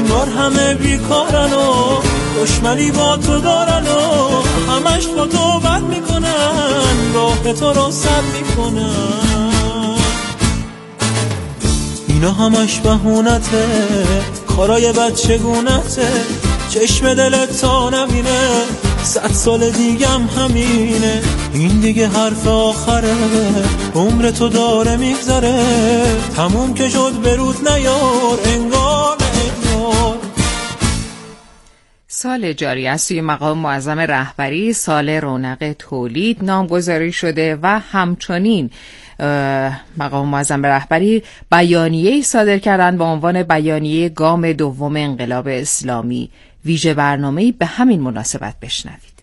انگار همه بیکارن و دشمنی با تو دارن و همش با تو بد میکنن، راه تو رو سد میکنن. اینا همش بهونته، کارای بچگونته، چشم دلت تا نبینه 100 سال دیگم همینه. این دیگه حرف آخره، عمر تو داره میگذره، تموم که شد برود نیار انگار. سال جاری از سوی مقام معظم رهبری سال رونق تولید نامگذاری شده و همچنین مقام معظم رهبری بیانیه‌ای صادر کردند با عنوان بیانیه گام دوم انقلاب اسلامی. ویژه برنامه‌ای به همین مناسبت بشنوید.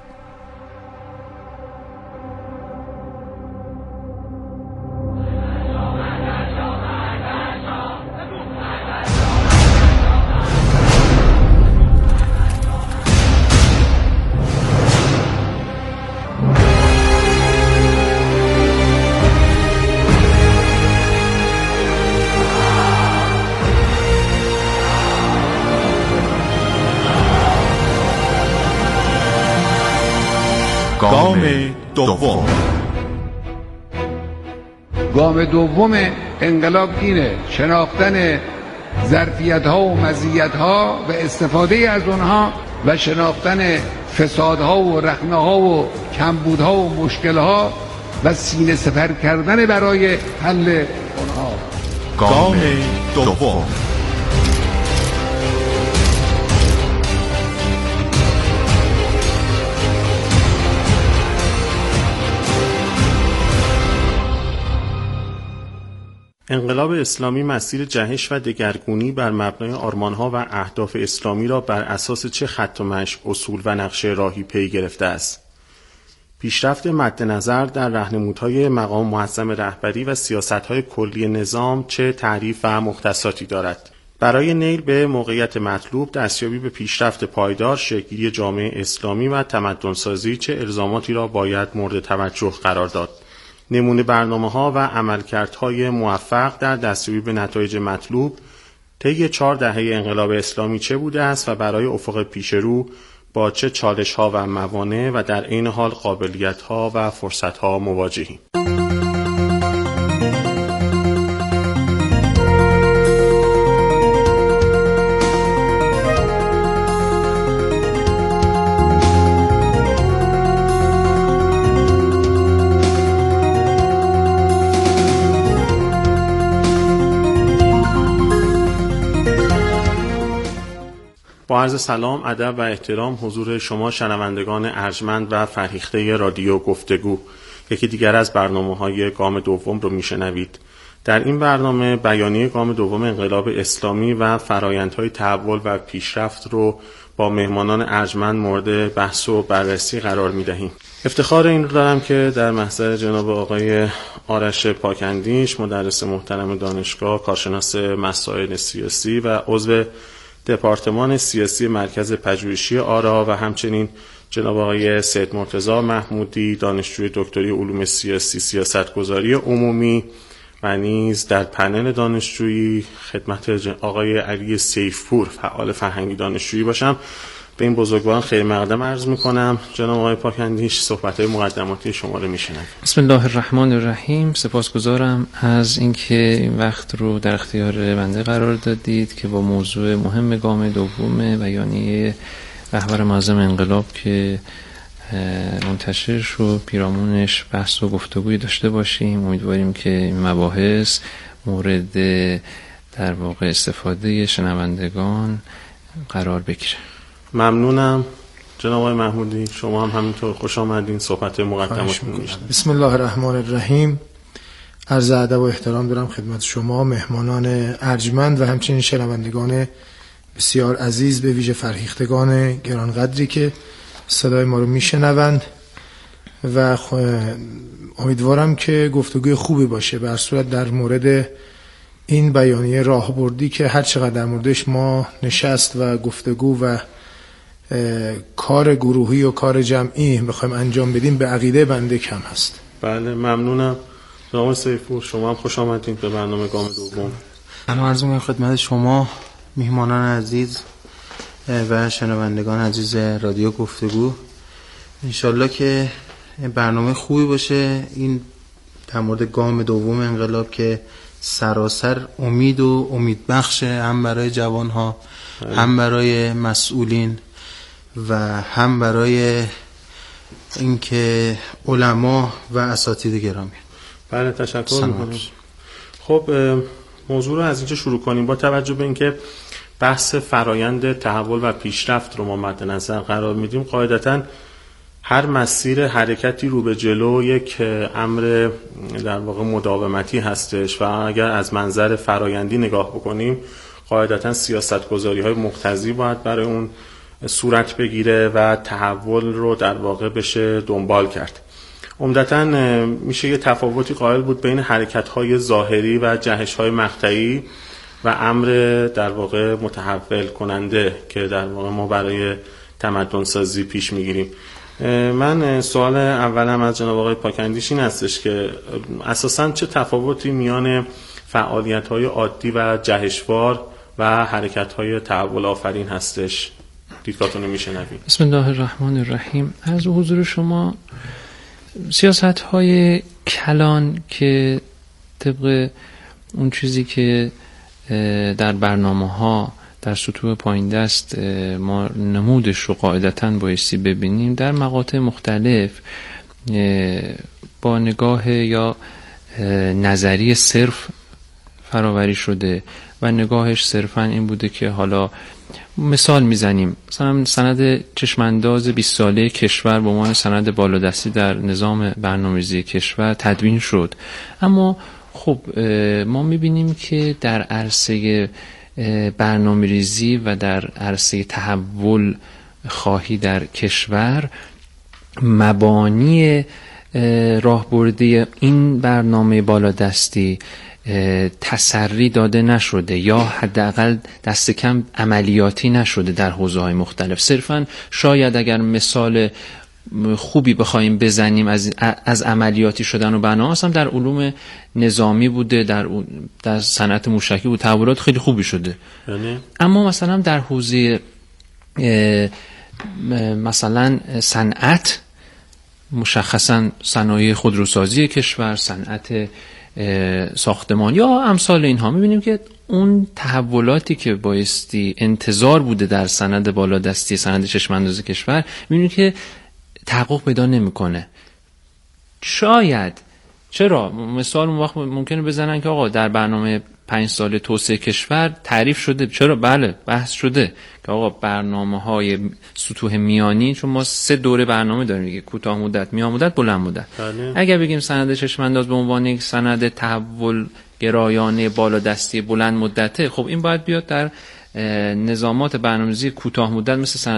گام دوم. گام دوم انقلاب اینه: شناختن ظرفیت‌ها و مزیت‌ها و استفاده از اونها و شناختن فسادها و رخنه‌ها و کمبودها و مشکل‌ها و سینه سپر کردن برای حل اونها. گام دوم. انقلاب اسلامی مسیر جهش و دگرگونی بر مبنای آرمان‌ها و اهداف اسلامی را بر اساس چه خط و مشی، اصول و نقشه راهی پی گرفته است؟ پیشرفت مد نظر در راهنمودهای مقام معظم رهبری و سیاست‌های کلی نظام چه تعریف و مختصاتی دارد؟ برای نیل به موقعیت مطلوب، دستیابی به پیشرفت پایدار، شکل‌گیری جامعه اسلامی و تمدن‌سازی چه الزاماتی را باید مورد توجه قرار داد؟ نمونه برنامه‌ها و عملکردهای موفق در دستیابی به نتایج مطلوب طی 4 دهه انقلاب اسلامی چه بوده است و برای افق پیشرو با چه چالش‌ها و موانع و در عین حال قابلیت‌ها و فرصت‌ها مواجهیم؟ با عرض سلام، ادب و احترام حضور شما شنوندگان ارجمند و فرهیخته رادیو گفتگو، یکی دیگر از برنامه‌های گام دوم رو میشنوید. در این برنامه بیانیه گام دوم انقلاب اسلامی و فرایندهای تحول و پیشرفت رو با مهمانان ارجمند مورد بحث و بررسی قرار میدهیم. افتخار این رو دارم که در محضر جناب آقای آرش پاکندیش، مدرس محترم دانشگاه، کارشناس مسائل سیاسی و عضو دپارتمان سیاسی مرکز پژوهشی آرا و همچنین جناب آقای سید مرتضی محمودی، دانشجوی دکتری علوم سیاسی سیاستگذاری عمومی و نیز در پنل دانشجویی خدمت آقای علی سیفپور فعال فرهنگی دانشجویی باشم. به این بزرگواران خیر مقدم عرض میکنم. جناب آقای پاکندیش، صحبت‌های مقدماتی شما رو میشنویم. بسم الله الرحمن الرحیم. سپاسگزارم از اینکه این وقت رو در اختیار بنده قرار دادید که با موضوع مهم گام دوم بیانیه رهبر معظم انقلاب که منتشر شد پیرامونش بحث و گفتگوی داشته باشیم. امیدواریم که این مباحث مورد در واقع استفاده شنوندگان قرار بگیره. ممنونم. جناب آقای محمودی، شما هم همینطور خوش آمدین. صحبت مقدمات می‌کنید. بسم الله الرحمن الرحیم. عرض ادب و احترام دارم خدمت شما مهمانان ارجمند و همچنین شنوندگان بسیار عزیز، به ویژه فرهیختگان گرانقدری که صدای ما رو میشنوند و امیدوارم که گفتگوی خوبی باشه. به هر صورت در مورد این بیانیه راهبردی که هر چقدر در موردش ما نشست و گفتگو و کار گروهی و کار جمعی بخوایم انجام بدیم به عقیده بنده کم هست. بله، ممنونم. جناب سیفپور، شما هم خوش آمدید به برنامه گام دوم. سلام عرض می‌کنم خدمت شما میهمانان عزیز و شنوندگان عزیز رادیو گفتگو، انشالله که برنامه خوبی باشه. این در مورد گام دوم انقلاب که سراسر امید و امیدبخشه، هم برای جوانها، هم برای مسئولین و هم برای اینکه علما و اساتید گرامی. بله، تشکر می‌کنم. خب موضوع رو از اینجا شروع کنیم. با توجه به اینکه بحث فرایند تحول و پیشرفت رو ما مد نظر قرار میدیم، قاعدتاً هر مسیر حرکتی رو به جلو یک امر در واقع مداومتی هستش و اگر از منظر فرایندی نگاه بکنیم، قاعدتاً سیاست‌گذاری‌های مقتضی باید برای اون صورت بگیره و تحول رو در واقع بشه دنبال کرد. عمدتاً میشه یه تفاوتی قائل بود بین حرکت‌های ظاهری و جهش‌های مقطعی و امر در واقع متحول کننده که در واقع ما برای تمدن سازی پیش میگیریم. من سوال اولم از جناب آقای پاکندیش این هستش که اساساً چه تفاوتی میان فعالیت‌های عادی و جهشوار و حرکت‌های تحول آفرین هستش؟ دیدگاهتون رو میشنویم. بسم الله الرحمن الرحیم. از حضور شما سیاست‌های کلان که طبق اون چیزی که در برنامه‌ها در سطوح پایین دست ما نمودش رو قاعدتاً بایستی ببینیم، در مقاطع مختلف با نگاه یا نظری صرف فراوری شده و نگاهش صرفاً این بوده که حالا مثال میزنیم، مثلا سند چشمانداز 20 ساله کشور به عنوان سند بالادستی در نظام برنامه‌ریزی کشور تدوین شد. اما خب ما میبینیم که در عرصه برنامه‌ریزی و در عرصه تحول خواهی در کشور مبانی راهبردی این برنامه بالادستی تسری داده نشده یا حداقل دست کم عملیاتی نشده در حوزه‌های مختلف. صرفاً شاید اگر مثال خوبی بخوایم بزنیم از عملیاتی شدن و برنامه هم در علوم نظامی بوده، در صنعت موشکی بود، تحولات خیلی خوبی شده. اما مثلا در حوزه مثلا صنعت، مشخصا صنایع خودروسازی کشور، صنعت ساختمان یا امثال اینها، میبینیم که اون تحولاتی که بایستی انتظار بوده در سند بالادستی، سند چشمانداز کشور، میبینیم که تحقق پیدا نمیکنه. شاید چرا؟ مثال اون وقت ممکنه بزنن که آقا در برنامه 5 ساله توسعه کشور تعریف شده. چرا؟ بله، بحث شده که آقا برنامه‌های سطوح میانی، چون ما 3 دوره برنامه داریم دیگه، کوتاه مدت، میان مدت، بلند مدت. اگر بگیم سند چشمانداز به عنوان یک سند تحول گرایانه بالادستی بلند مدته، خب این باید بیاد در نظامات برنامه‌ریزی کوتاه مدت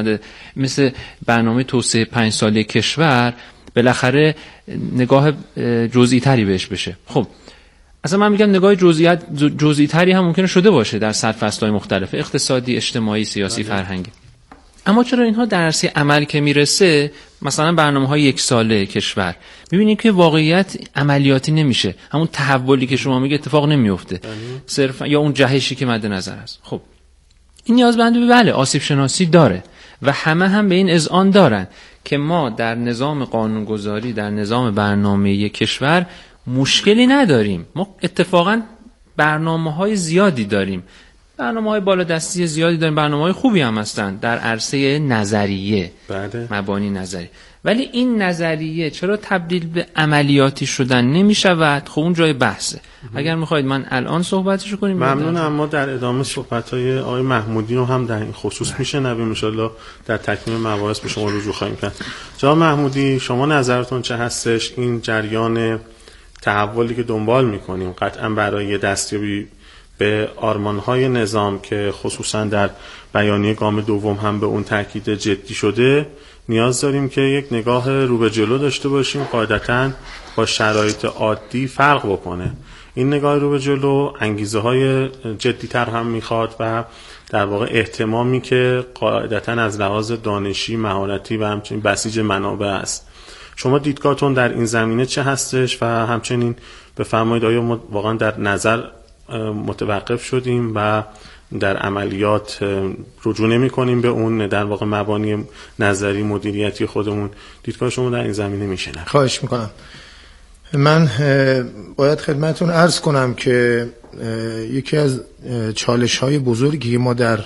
مثل برنامه توسعه 5 ساله کشور بالاخره نگاه جزئی تری بهش بشه. خب اصلا من میگم نگاه جزئی تری هم ممکنه شده باشه در سرفصل‌های مختلف، اقتصادی، اجتماعی، سیاسی، فرهنگی. اما چرا اینها در عرصه عمل که میرسه، مثلا برنامه‌های 1 ساله کشور، می‌بینید که واقعیت عملیاتی نمیشه، همون تحولی که شما میگه اتفاق نمیفته، صرفا یا اون جهشی که مد نظر است. خب این نیازمند به بله آسیب شناسی داره و همه هم به این اذعان دارن که ما در نظام قانونگذاری، در نظام برنامه‌ای کشور مشکلی نداریم. ما اتفاقاً برنامه‌های زیادی داریم، برنامه‌های بالادستی زیادی داریم، برنامه‌های خوبی هم هستن در عرصه نظریه، مبانی نظری. ولی این نظریه چرا تبدیل به عملیاتی شدن نمی‌شود؟ خب اون جای بحثه. اگر می‌خواید من الان صحبتشو کنیم. ممنونم. اما در ادامه صحبت‌های آقای محمودی رو هم در این خصوص میشنویم، ان شاءالله در تکمیل مباحث به شما رجوع خواهیم کرد. جناب محمودی، شما نظرتون چه هستش؟ این جریان تحولی که دنبال می‌کنیم قطعاً برای دستیابی به آرمان‌های نظام که خصوصاً در بیانیه گام دوم هم به اون تاکید جدی شده، نیاز داریم که یک نگاه رو به جلو داشته باشیم، قاعدتاً با شرایط عادی فرق بکنه. این نگاه رو به جلو انگیزه‌های جدی‌تر هم میخواد و در واقع اهتمامی که قاعدتاً از لحاظ دانشی، مهارتی و همچنین بسیج منابع است. شما دیدگاهتون در این زمینه چه هستش و همچنین بفرمایید آیا ما واقعاً در نظر متوقف شدیم و در عملیات رجوع نمی‌کنیم به اون در واقع مبانی نظری مدیریتی خودمون. دیدگاه شما در این زمینه میشه؟ خواهش میکنم. من باید خدمتتون عرض کنم که یکی از چالش‌های بزرگی ما در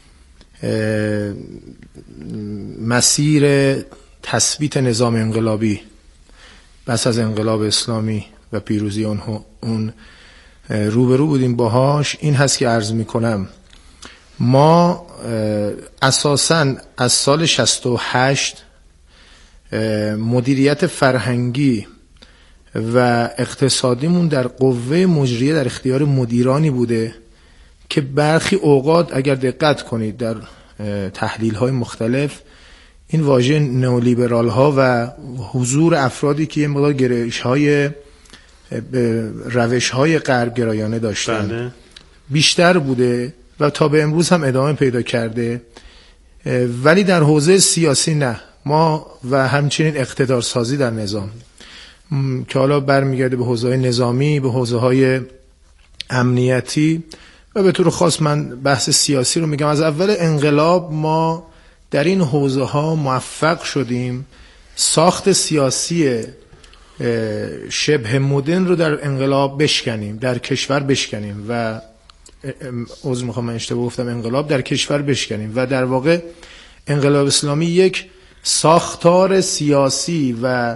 مسیر تثبیت نظام انقلابی پس از انقلاب اسلامی و پیروزی اون روبرو بودیم باهاش این هست که عرض میکنم ما اساساً از سال 68 مدیریت فرهنگی و اقتصادیمون در قوه مجریه در اختیار مدیرانی بوده که برخی اوقات اگر دقت کنید در تحلیل های مختلف این واژه نئولیبرال ها و حضور افرادی که یه مقدار گرایش های روش های غرب گرایانه داشتن بیشتر بوده و تا به امروز هم ادامه پیدا کرده، ولی در حوزه سیاسی نه. ما و همچنین اقتدارسازی در نظام که حالا برمیگرده به حوزه های نظامی، به حوزه های امنیتی و به طور خاص من بحث سیاسی رو میگم. از اول انقلاب ما در این حوزه ها موفق شدیم ساخت سیاسی شبه مدرن رو در انقلاب بشکنیم، در کشور بشکنیم و عذر میخوام من اشتباه گفتم، انقلاب در کشور بشکنیم و در واقع انقلاب اسلامی یک ساختار سیاسی و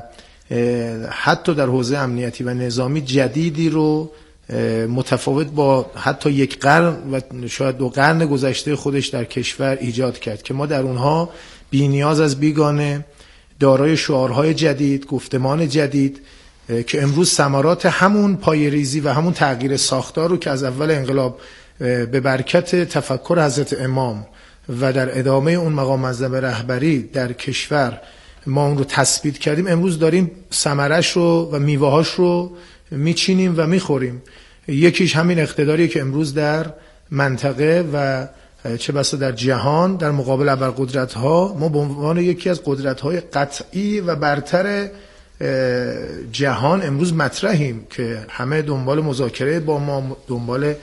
حتی در حوزه امنیتی و نظامی جدیدی رو متفاوت با حتی یک قرن و شاید 2 قرن گذشته خودش در کشور ایجاد کرد که ما در اونها بی نیاز از بیگانه، دارای شعارهای جدید، گفتمان جدید که امروز ثمرات همون پایه‌ریزی و همون تغییر ساختار رو که از اول انقلاب به برکت تفکر حضرت امام و در ادامه اون مقام معظم رهبری در کشور ما اون رو تثبیت کردیم، امروز داریم ثمرش رو و میوه‌هاش رو میچینیم و میخوریم. یکیش همین اقتداریه که امروز در منطقه و چه بسا در جهان در مقابل ابرقدرت‌ها ما به عنوان یکی از قدرت‌های قطعی و برتر جهان امروز مطرحیم که همه دنبال مذاکره با ما، دنبال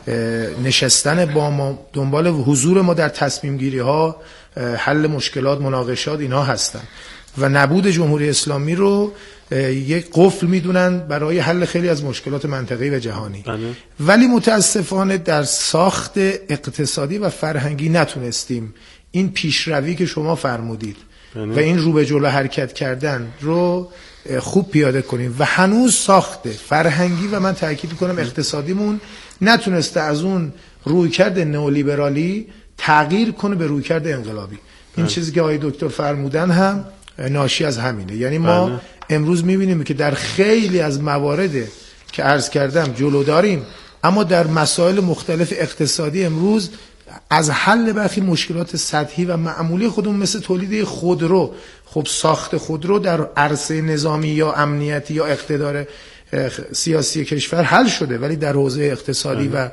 نشستن با ما، دنبال حضور ما در تصمیم گیری ها، حل مشکلات، مناقشات اینها هستن و نبود جمهوری اسلامی رو یک قفل میدونن برای حل خیلی از مشکلات منطقه‌ای و جهانی. ولی متاسفانه در ساخت اقتصادی و فرهنگی نتونستیم این پیشروی که شما فرمودید و این رو به جلو حرکت کردن رو خوب پیاده کنیم و هنوز ساخت فرهنگی و من تاکید کنم اقتصادیمون نتونسته از اون رویکرد نئولیبرالی تغییر کنه به رویکرد انقلابی. این چیزی که آقای دکتر فرمودن هم ناشی از همینه. یعنی ما امروز میبینیم که در خیلی از موارد که عرض کردم جلو داریم، اما در مسائل مختلف اقتصادی امروز از حل برخی مشکلات سطحی و معمولی خودمون مثل تولید خودرو، خب ساخت خودرو در عرصه نظامی یا امنیتی یا اقتدار سیاسی کشور حل شده، ولی در حوزه اقتصادی و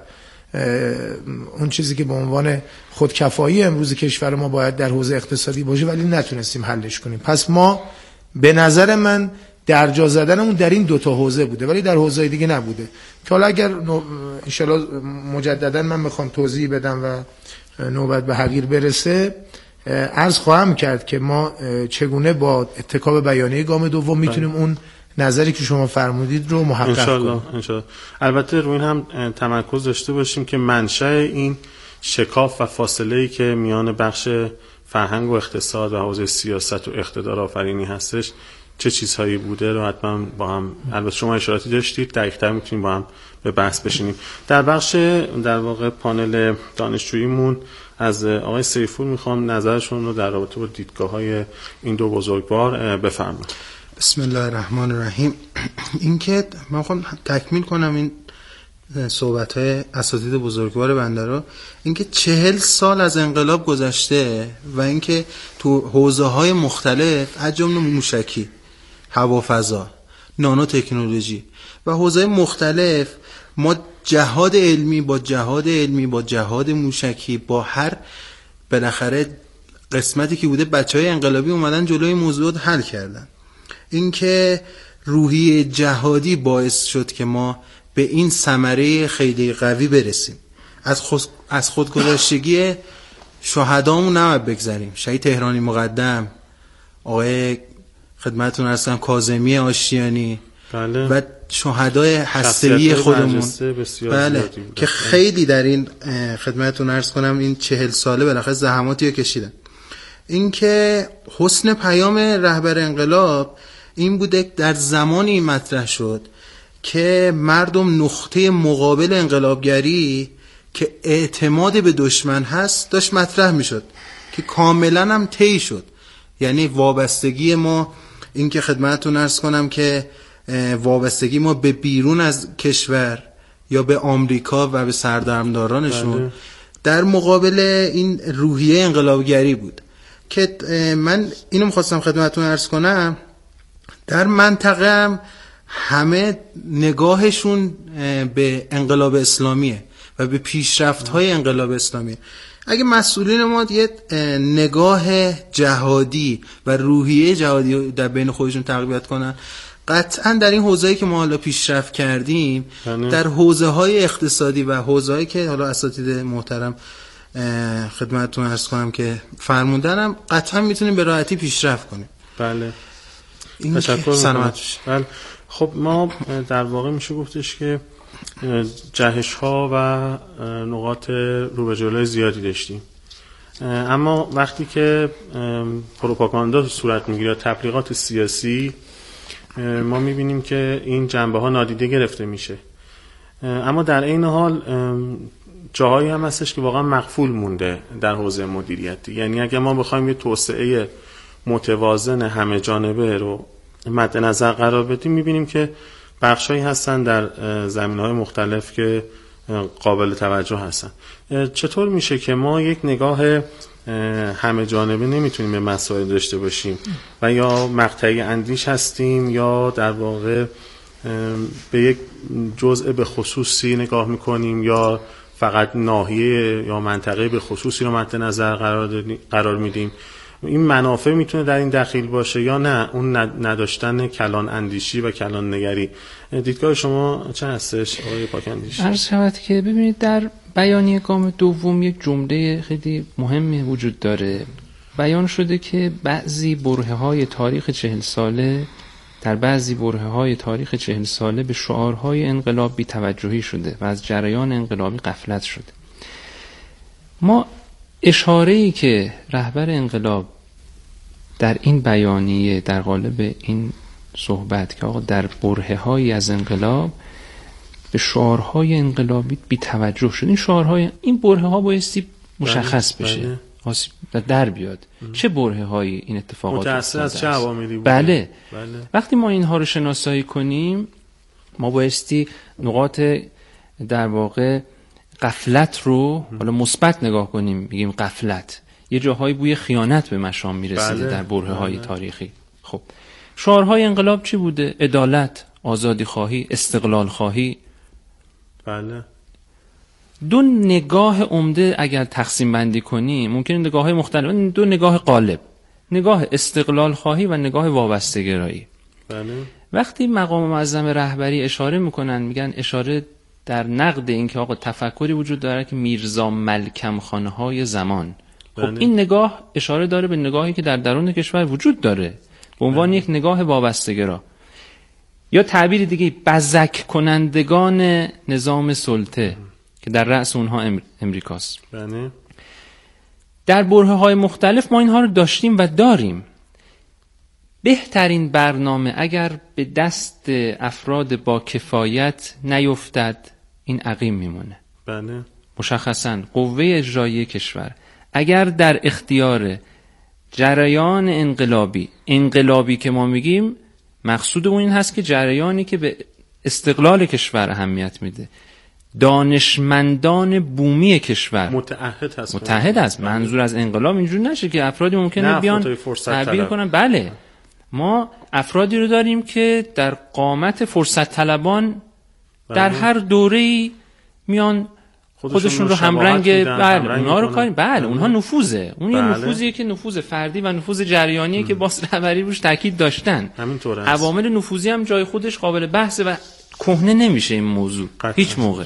اون چیزی که به عنوان خودکفایی امروز کشور ما باید در حوزه اقتصادی باشه ولی نتونستیم حلش کنیم. پس ما به نظر من درجا زدنمون در این 2 حوزه بوده ولی در حوزه دیگه نبوده که حالا اگر انشالله مجددا من میخوام توضیح بدم و نوبت به حقیر برسه عرض خواهم کرد که ما چگونه با اتکا بیانیه گام دوم میتونیم اون نظری که شما فرمودید رو محقق کنیم. انشالله. البته روی این هم تمرکز داشته باشیم که منشأ این شکاف و فاصله‌ای که میان بخش فرهنگ و اقتصاد و حوزه سیاست و اقتدار آفرینی هستش چه چیزهایی بوده رو حتما با هم، البته شما اشاراتی داشتید، دقیق‌تر میتونیم با هم به بحث بشینیم. در بخش در واقع پانل دانشجوییمون از آقای سیفور میخوام نظرشون رو در رابطه با دیدگاه‌های این 2 بزرگوار بفرمایید. بسم الله الرحمن الرحیم. اینکه من میخوام تکمیل کنم این صحبت‌های اساتید بزرگوار بنده رو، اینکه 40 سال از انقلاب گذشته و اینکه تو حوزه‌های مختلف از جمله موشکی، هوافضا، نانو تکنولوژی و حوزه‌های مختلف ما جهاد علمی با جهاد موشکی با هر بالاخره قسمتی که بوده بچهای انقلابی اومدن جلوی موضوعات حل کردن. اینکه روحیه جهادی باعث شد که ما به این ثمره خیلی قوی برسیم. از خودگذشتگی شهدامون نباید بگذریم. شهید تهرانی مقدم، آقای خدمتتون عرض کنم کاظمی آشتیانی، بله. و شهدای هسته‌ای خودمون، بله، که خیلی در این خدمتتون عرض کنم این 40 ساله بالاخره زحماتی رو کشیدن. این که حسن پیام رهبر انقلاب این بوده در زمانی مطرح شد که مردم نقطه مقابل انقلابگری که اعتماد به دشمن هست داشت مطرح میشد که کاملا هم طی شد. یعنی وابستگی ما، این که خدمتتون عرض کنم که وابستگی ما به بیرون از کشور یا به آمریکا و به سردمدارانشون، بله، در مقابل این روحیه انقلابگری بود که من اینو می‌خواستم خدمتتون عرض کنم. در منطقه هم همه نگاهشون به انقلاب اسلامیه و به پیشرفت‌های انقلاب اسلامی. اگه مسئولین ما یه نگاه جهادی و روحیه جهادی در بین خودشون تقویت کنن، قطعا در این حوزه‌ای که ما حالا پیشرفت کردیم، در حوزه‌های اقتصادی و حوزه‌ای که حالا اساتید محترم خدمتتون عرض کنم که فرموندنم، قطعا میتونیم به راحتی پیشرفت کنیم. بله، تشکر می‌کنم. بله. خب ما در واقع میشه گفتش که جهش‌ها و نقاط رو به جلوی زیادی داشتیم، اما وقتی که پروپاگاندا صورت میگیره، تبلیغات سیاسی، ما میبینیم که این جنبه‌ها نادیده گرفته میشه. اما در این حال جاهایی هم هستش که واقعا مغفول مونده در حوزه مدیریتی. یعنی اگه ما بخوایم یه توسعه متوازن همه جانبه رو مد نظر قرار بدیم، میبینیم که بخشایی هستن در زمینه‌های مختلف که قابل توجه هستن. چطور میشه که ما یک نگاه همه جانبه نمیتونیم به مسائل داشته باشیم و یا مقطعی اندیش هستیم یا در واقع به یک جزء به خصوصی نگاه میکنیم یا فقط ناحیه یا منطقه به خصوصی رو مد نظر قرار میدیم؟ این منافع میتونه در این دخیل باشه یا نه اون نداشتن کلان اندیشی و کلان نگری؟ دیدگاه شما چه هستش آقای پاکندیش؟ عرض شود که ببینید در بیانیه گام دوم یک جمله خیلی مهمی وجود داره. بیان شده که بعضی برهه‌های تاریخ 40 ساله، در بعضی برهه‌های تاریخ 40 ساله به شعارهای انقلاب بی‌توجهی شده و از جریان انقلابی غفلت شده. ما اشاره‌ای که رهبر انقلاب در این بیانیه در قالب این صحبت که آقا در برهه‌هایی از انقلاب به شعارهای انقلابی بی‌توجه شد، این شعارهای، این برهه‌ها بایستی مشخص بشه، آسیب در بیاد. چه برهه‌هایی این اتفاقات متأثر از چه عواملی بوده؟ بله. وقتی ما اینها رو شناسایی کنیم، ما بایستی نقاط در واقع غفلت رو حالا مثبت نگاه کنیم، بگیم غفلت، یه جاهای بوی خیانت به مشام میرسیده در برهه‌های تاریخی. خب شعارهای انقلاب چی بوده؟ عدالت، آزادی خواهی، استقلال خواهی. بله. دو نگاه عمده اگر تقسیم بندی کنیم، ممکنه نگاه‌های مختلف، دو نگاه غالب، نگاه استقلال خواهی و نگاه وابسته‌گرایی. بله. وقتی مقام معظم رهبری اشاره میکنن، میگن اشاره در نقد این که آقا تفکری وجود داره که میرزا ملکم خانهای زمان. خب این نگاه اشاره داره به نگاهی که در درون کشور وجود داره به عنوان یک نگاه وابسته‌گرا، یا تعبیر دیگه بزک کنندگان نظام سلطه که در رأس اونها امریکاست. در برهه‌های مختلف ما اینها رو داشتیم و داریم. بهترین برنامه اگر به دست افراد با کفایت نیفتد، این عقیم میمونه. بله. مشخصاً قوه اجرایی کشور اگر در اختیار جریان انقلابی که ما میگیم، مقصود اون این هست که جریانی که به استقلال کشور اهمیت میده، دانشمندان بومی کشور متحد هست. منظور از انقلاب اینجور نشه که افرادی ممکنه بیان تعبیر کنن. بله، ما افرادی رو داریم که در قامت فرصت طلبان در هر دوره‌ای میان خودشون رو همرنگ اونها رو کاریم. بله، اونها نفوذه. اون یه نفوذیه که نفوذ فردی و نفوذ جریانیه که باز رهبری روش تاکید داشتن. عوامل نفوذی هم جای خودش قابل بحثه و کهنه نمیشه این موضوع هیچ موقع.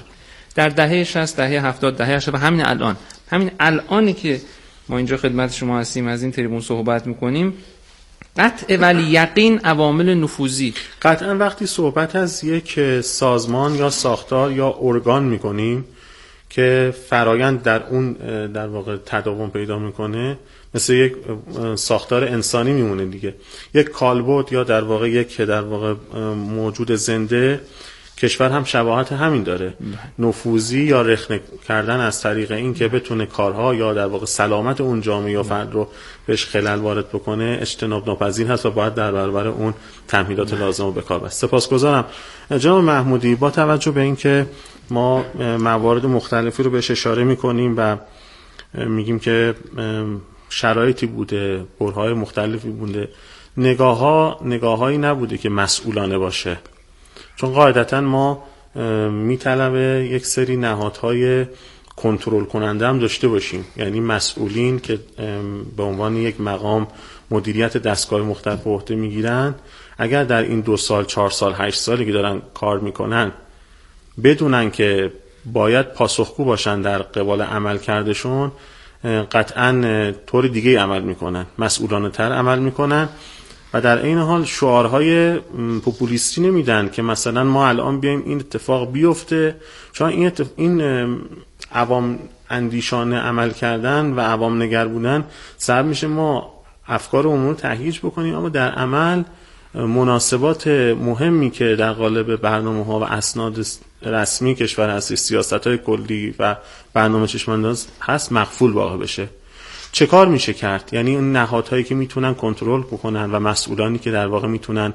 در دهه 60 دهه 70 دهه 80 و همین الانی که ما اینجا خدمت شما هستیم از این تریبون صحبت میکنیم، قطع ولی یقین عوامل نفوذی. قطعا وقتی صحبت از یک سازمان یا ساختار یا ارگان میکنیم که فرایند در اون در واقع تداوم پیدا میکنه، مثل یک ساختار انسانی میمونه دیگه. یک کالبد یا در واقع یک موجود زنده، کشور هم شباهت همین داره. نفوذی یا رخنه کردن از طریق این که بتونه کارها یا در واقع سلامت اون جامعه یا فرد رو بهش خلل وارد بکنه اجتناب ناپذیر هست و باید در برابر اون تمهیدات لازم رو به کار بست. سپاسگزارم جناب محمودی. با توجه به این که ما موارد مختلفی رو بهش اشاره میکنیم و میگیم که شرایطی بوده، برهای مختلفی بوده، نگاههایی نبوده که مسئولانه باشه، چون قاعدتا ما میطلبه یک سری نهادهای کنترل کننده هم داشته باشیم، یعنی مسئولین که به عنوان یک مقام مدیریت دستگاه مختلف به عهده میگیرن، اگر در این 2 سال 4 سال 8 سالی که دارن کار میکنن بدونن که باید پاسخگو باشن در قبال عمل کردشون، قطعا طور دیگه عمل میکنن، مسئولانه تر عمل میکنن و در این حال شعارهای پوپولیستی نمیدن که مثلا ما الان بیایم این اتفاق بیفته، چون این عوام اندیشانه عمل کردن و عوام نگر بودن سبب میشه ما افکار عمومی رو تهییج بکنیم، اما در عمل مناسبات مهمی که در قالب برنامه‌ها و اسناد رسمی کشور هست، سیاست‌های کلی و برنامه چشم‌انداز هست، مغفول واقع بشه. چه کار میشه کرد؟ یعنی اون نهادهایی که میتونن کنترل بکنن و مسئولانی که در واقع میتونن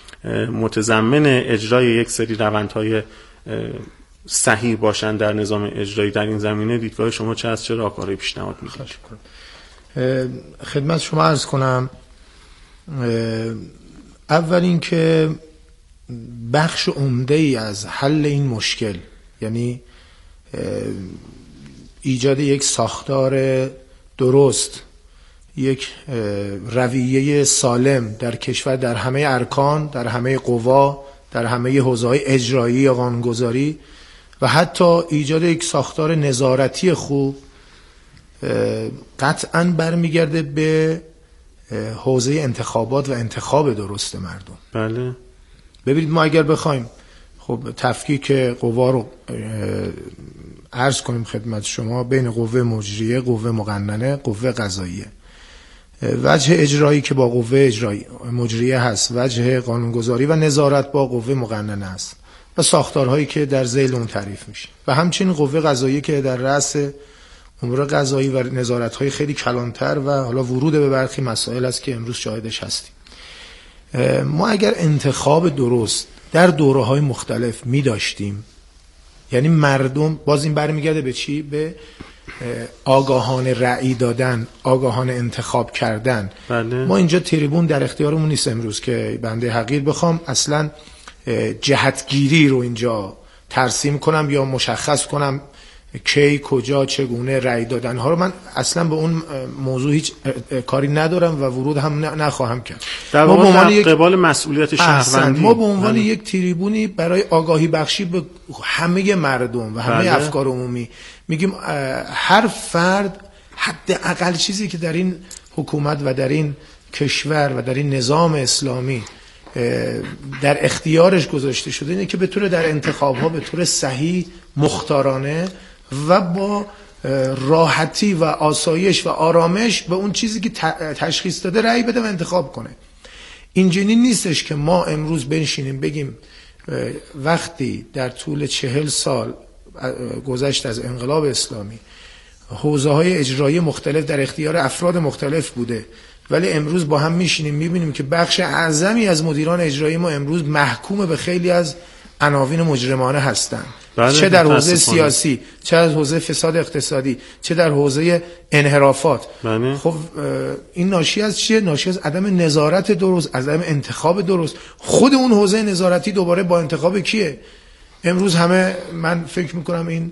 متضمن اجرای یک سری روندهای صحیح باشن در نظام اجرایی در این زمینه، دیدگاه شما چه از چه راهکارهایی پیشنهاد میدید؟ خدمت شما عرض کنم، اول این که بخش عمده‌ای از حل این مشکل، یعنی ایجاد یک ساختار درست، یک رویه سالم در کشور، در همه ارکان، در همه قوا، در همه حوزه‌های اجرایی یا قانونگذاری و حتی ایجاد یک ساختار نظارتی خوب، قطعاً برمیگرده به حوزه انتخابات و انتخاب درست مردم. بله. ببینید ما اگر بخوایم خب تفکیک قوا رو عرض کنیم خدمت شما بین قوه مجریه، قوه مقننه، قوه قضاییه، وجه اجرایی که با قوه اجرایی مجریه هست، وجه قانونگذاری و نظارت با قوه مقننه هست و ساختارهایی که در ذیل اون تعریف میشه و همچنین قوه قضاییه که در رأس امور قضایی و نظارت‌های خیلی کلانتر و حالا ورود به برخی مسائل است که امروز شاهدش هستیم. ما اگر انتخاب درست در دوره‌های مختلف می داشتیم، یعنی مردم، باز این برمیگرده به چی؟ به آگاهانه رأی دادن، آگاهانه انتخاب کردن. بله. ما اینجا تریبون در اختیارمون نیست امروز که بنده حقیر بخوام اصلا جهتگیری رو اینجا ترسیم کنم یا مشخص کنم کی، کجا، چگونه رأی دادن ها رو. من اصلا به اون موضوع هیچ کاری ندارم و ورود هم نخواهم کرد. در واقع قبال مسئولیت شهروندی ما به عنوان یک تریبونی برای آگاهی بخشی به همه مردم و همه افکار عمومی میگیم هر فرد حداقل چیزی که در این حکومت و در این کشور و در این نظام اسلامی در اختیارش گذاشته شده اینه که به طور در انتخاب‌ها به طور صحیح، مختارانه و با راحتی و آسایش و آرامش به اون چیزی که تشخیص داده رأی بده و انتخاب کنه. اینجوری نیستش که ما امروز بنشینیم بگیم وقتی در طول 40 سال گذشت از انقلاب اسلامی حوزه‌های اجرایی مختلف در اختیار افراد مختلف بوده، ولی امروز با هم میشینیم میبینیم که بخش اعظمی از مدیران اجرایی ما امروز محکوم به خیلی از عناوین مجرمانه هستند. چه در حوزه سیاسی، چه در حوزه فساد اقتصادی، چه در حوزه انحرافات. خب این ناشی از چیه؟ ناشی از عدم نظارت درست، از عدم انتخاب درست. خود اون حوزه نظارتی دوباره با انتخاب کیه؟ امروز همه من فکر میکنم این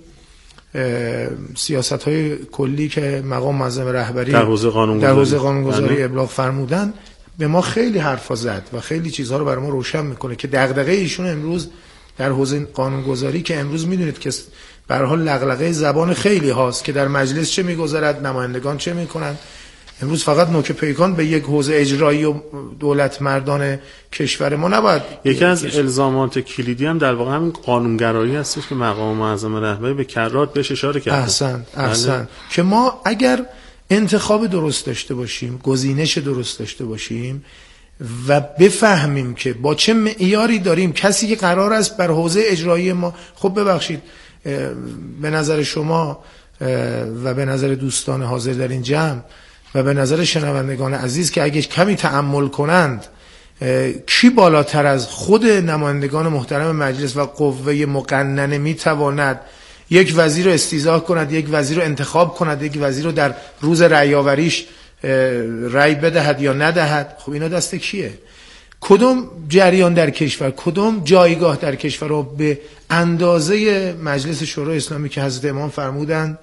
سیاست‌های کلی که مقام معظم رهبری در حوزه قانونگذاری ابلاغ فرمودن به ما خیلی حرفا زد و خیلی چیزها رو برای ما روشن میکنه که دغدغه ایشون امروز در حوزه قانونگذاری، که امروز میدونید که به هر حال لغلقه زبان خیلی هاست که در مجلس چه میگذرد، نمایندگان چه میکنند. امروز فقط نوک پیکان به یک حوزه اجرایی و دولت مردان کشور ما نباید. یکی از الزامات کلیدی هم در واقع همین قانونگرایی هستش که مقام معظم رهبری به کرات بهش اشاره کرده. احسن که ما اگر انتخاب درست داشته باشیم، گزینش درست داشته باشیم و بفهمیم که با چه معیاری داریم کسی که قرار است بر حوزه اجرایی ما، خب ببخشید به نظر شما و به نظر دوستان حاضر در این جمع و به نظر شنوندگان عزیز که اگه کمی تأمل کنند، کی بالاتر از خود نمایندگان محترم مجلس و قوه مقننه میتواند یک وزیر رو استیضاح کند، یک وزیر رو انتخاب کند، یک وزیر رو در روز رأی آوریش رأی بدهد یا ندهد؟ خب اینا دست کیه؟ کدوم جریان در کشور، کدوم جایگاه در کشور رو به اندازه مجلس شورای اسلامی که حضرت امام فرمودند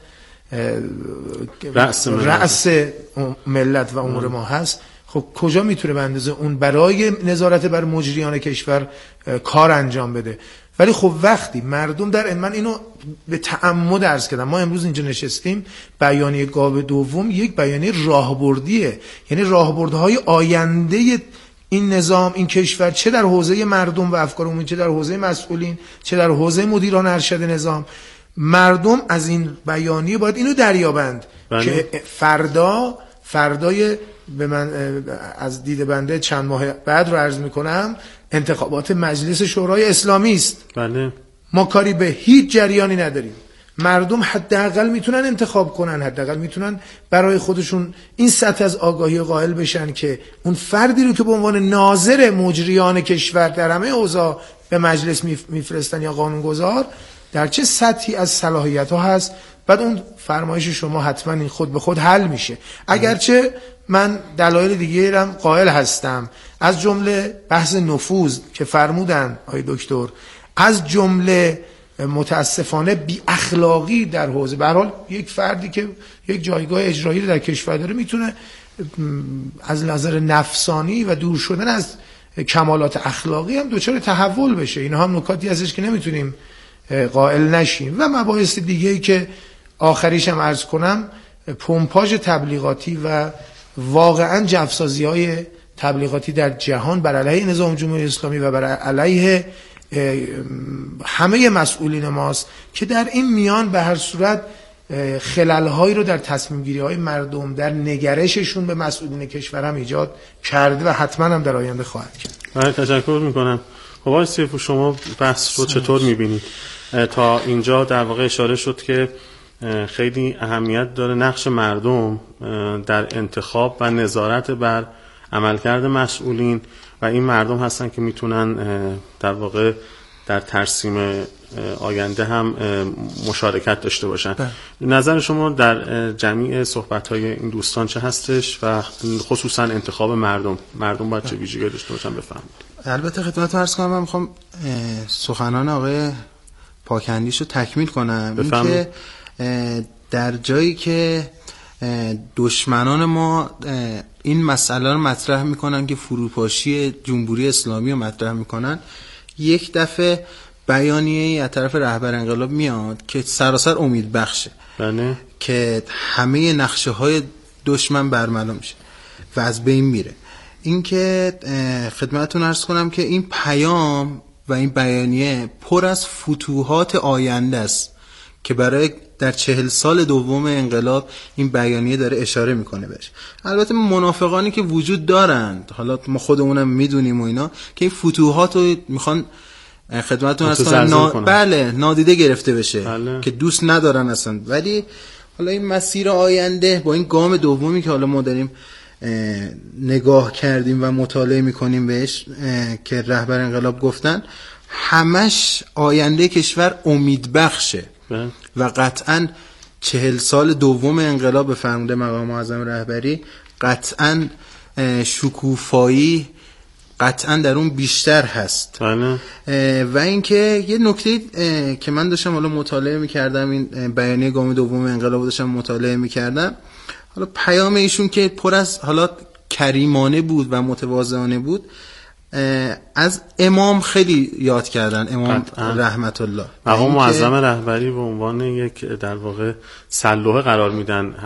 رأس ملت و امور ما هست، خب کجا میتونه به اندازه اون برای نظارت بر مجریان کشور کار انجام بده؟ ولی خب وقتی مردم من اینو به تعمد عرض کردم، ما امروز اینجا نشستیم، بیانیه گام دوم یک بیانیه راهبردیه، یعنی راهبردهای آینده این نظام، این کشور، چه در حوزه مردم و افکار عمومی، چه در حوزه مسئولین، چه در حوزه مدیران ارشد نظام. مردم از این بیانیه باید اینو دریابند که فردای به من از دید بنده چند ماه بعد رو عرض میکنم انتخابات مجلس شورای اسلامی است. بله. ما کاری به هیچ جریانی نداریم. مردم حداقل میتونن انتخاب کنن، حداقل میتونن برای خودشون این سطح از آگاهی قائل بشن که اون فردی رو که به عنوان ناظر مجریان کشور در همه اوضاع به مجلس میفرستن یا قانونگذار، در چه سطحی از صلاحیت ها هست. بعد اون فرمایش شما حتما این خود به خود حل میشه، اگرچه من دلایل دیگه هم قائل هستم، از جمله بحث نفوذ که فرمودن آقای دکتر، از جمله متاسفانه بی اخلاقی در حوزه. به هر حال یک فردی که یک جایگاه اجرایی در کشور داره میتونه از نظر نفسانی و دور شدن از کمالات اخلاقی هم دچار تحول بشه. اینا هم نکاتی هستش که نمیتونیم قائل نشیم. و مباحث دیگه‌ای که آخریش هم عرض کنم، پمپاژ تبلیغاتی و واقعا جفسازی‌های تبلیغاتی در جهان بر علیه نظام جمهوری اسلامی و بر علیه همه مسئولین ماست که در این میان به هر صورت خلل‌هایی رو در تصمیم گیری‌های مردم، در نگرششون به مسئولین کشور هم ایجاد کرده و حتما هم در آینده خواهد کرد. تشکر میکنم. خب آقای سیفو، شما بحث رو چطور میبینید؟ تا اینجا در واقع اشاره شد که خیلی اهمیت داره نقش مردم در انتخاب و نظارت بر عملکرد مسئولین و این مردم هستن که میتونن در واقع در ترسیم آینده هم مشارکت داشته باشن. نظر شما در جمعی صحبت‌های این دوستان چه هستش و خصوصا انتخاب مردم باید چه ویژگی داشته باشن بفهمید؟ البته خدمتتون عرض کنم، من میخوام سخنان آقای پاکندیش رو تکمیل کنم. این که در جایی که دشمنان ما این مسئله رو مطرح میکنن که فروپاشی جمهوری اسلامی رو مطرح میکنن، یک دفعه بیانیه‌ای از طرف رهبر انقلاب میاد که سراسر امید بخشه. بله. که همه نقشه های دشمن برملا میشه و از بین میره. این که خدمتتون عرض کنم که این پیام و این بیانیه پر از فتوحات آینده است که برای در 40 سال دوم انقلاب این بیانیه داره اشاره میکنه بهش. البته منافقانی که وجود دارند، حالا ما خودمونم میدونیم و اینا، که این فتوحات رو میخوان خدمتتون هستن بله نادیده گرفته بشه. بله. که دوست ندارن اصلا. ولی حالا این مسیر آینده با این گام دومی که حالا ما داریم نگاه کردیم و مطالعه میکنیم بهش که رهبر انقلاب گفتن، همش آینده کشور امید بخشه. و قطعاً 40 سال دوم انقلاب به فرموده مقام معظم رهبری قطعاً شکوفایی قطعاً در اون بیشتر هست. و اینکه یه نکته که من داشتم حالا مطالعه میکردم، این بیانیه گام دوم انقلاب داشتم مطالعه میکردم، حالا پیام ایشون که پر از حالا کریمانه بود و متواضعانه بود، از امام خیلی یاد کردن، امام رحمت الله. مقام معظم رهبری به عنوان یک در واقع سلوحه قرار میدن